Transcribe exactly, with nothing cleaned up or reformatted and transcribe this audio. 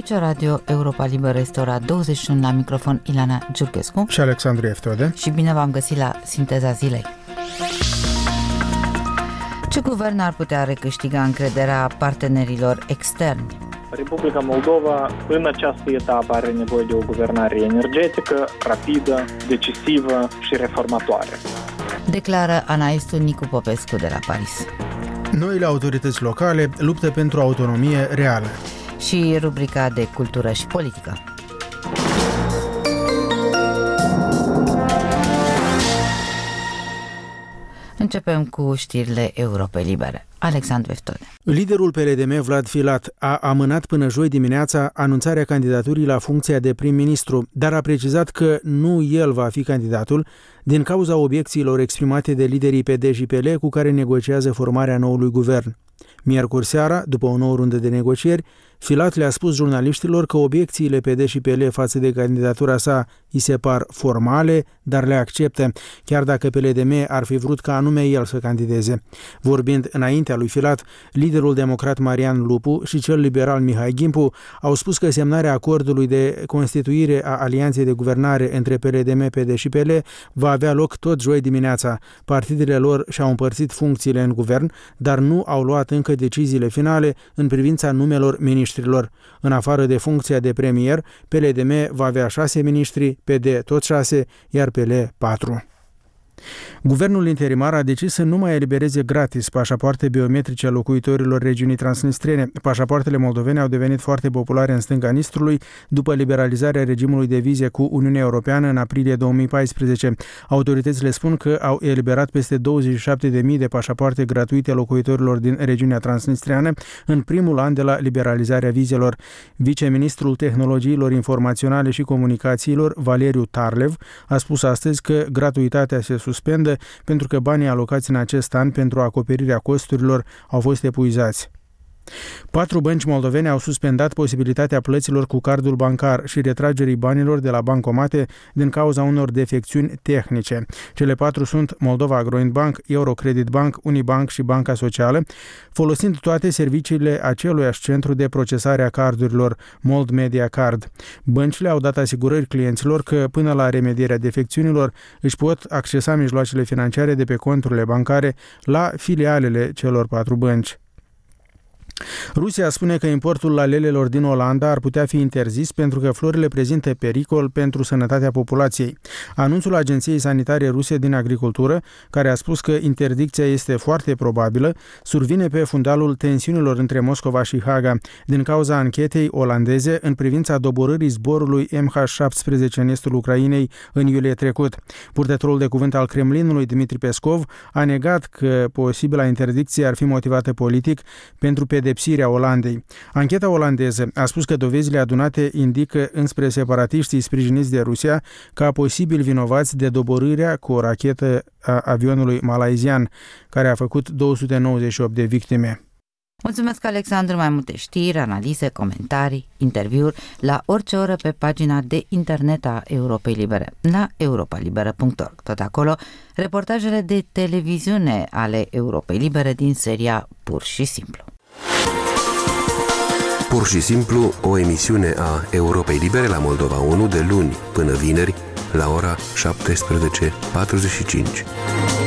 Aici Radio Europa Liberă, este ora douăzeci și unu, la microfon Ilana Giurgescu și Alexandru Eftode. Și bine v-am găsit la Sinteza Zilei. Ce guvern ar putea recâștiga încrederea partenerilor externi? Republica Moldova în această etapă are nevoie de o guvernare energetică, rapidă, decisivă și reformatoare. Declară analistul Nicu Popescu de la Paris. Noile autorități locale luptă pentru autonomie reală. Și rubrica de cultură și politică. Începem cu știrile Europei Libere. Alexandru Eftode. Liderul P L D M, Vlad Filat, a amânat până joi dimineața anunțarea candidaturii la funcția de prim-ministru, dar a precizat că nu el va fi candidatul din cauza obiecțiilor exprimate de liderii P D și P L cu care negociază formarea noului guvern. Miercuri seara, după o nouă rundă de negocieri, Filat le-a spus jurnaliștilor că obiecțiile P D și P L față de candidatura sa îi se par formale, dar le acceptă, chiar dacă P L D M ar fi vrut ca anume el să candideze. Vorbind înaintea lui Filat, liderul democrat Marian Lupu și cel liberal Mihai Gimpu au spus că semnarea acordului de constituire a alianței de guvernare între P L D M, P D și P L va avea loc tot joi dimineața. Partidele lor și-au împărțit funcțiile în guvern, dar nu au luat încă deciziile finale în privința numelor miniștrilor. În afară de funcția de premier, P L D M va avea șase miniștri, P D tot șase, iar P L patru. Guvernul interimar a decis să nu mai elibereze gratis pașapoarte biometrice a locuitorilor regiunii transnistrene. Pașapoartele moldovene au devenit foarte populare în stânga Nistrului după liberalizarea regimului de vize cu Uniunea Europeană în aprilie două mii paisprezece. Autoritățile spun că au eliberat peste douăzeci și șapte de mii de pașapoarte gratuite locuitorilor din regiunea transnistreană în primul an de la liberalizarea vizelor. Viceministrul Tehnologiilor Informaționale și Comunicațiilor, Valeriu Tarlev, a spus astăzi că gratuitatea se suspendă pentru că banii alocați în acest an pentru acoperirea costurilor au fost epuizați. Patru bănci moldovene au suspendat posibilitatea plăților cu cardul bancar și retragerii banilor de la bancomate din cauza unor defecțiuni tehnice. Cele patru sunt Moldova Agroint Bank, Eurocredit Bank, Unibank și Banca Socială, folosind toate serviciile aceluiași centru de procesare a cardurilor, Mold Media Card. Băncile au dat asigurări clienților că până la remedierea defecțiunilor își pot accesa mijloacele financiare de pe conturile bancare la filialele celor patru bănci. Rusia spune că importul lalelelor din Olanda ar putea fi interzis pentru că florile prezintă pericol pentru sănătatea populației. Anunțul Agenției Sanitare Ruse din Agricultură, care a spus că interdicția este foarte probabilă, survine pe fundalul tensiunilor între Moscova și Haga din cauza anchetei olandeze în privința doborârii zborului M H șaptesprezece în estul Ucrainei în iulie trecut. Purtătorul de cuvânt al Kremlinului, Dmitri Peskov, a negat că posibila interdicție ar fi motivată politic pentru pedepsirea Olandei. Ancheta olandeză a spus că dovezile adunate indică înspre separatiștii sprijiniți de Rusia ca posibil vinovați de doborârea cu o rachetă a avionului malaizian, care a făcut două sute nouăzeci și opt de victime. Mulțumesc, Alexandru. Mai multe știri, analize, comentarii, interviuri la orice oră pe pagina de internet a Europei Libere, la europa liberă punct org. Tot acolo, reportajele de televiziune ale Europei Libere din seria Pur și Simplu. Pur și Simplu, o emisiune a Europei Libere la Moldova unu de luni până vineri la ora șaptesprezece patruzeci și cinci.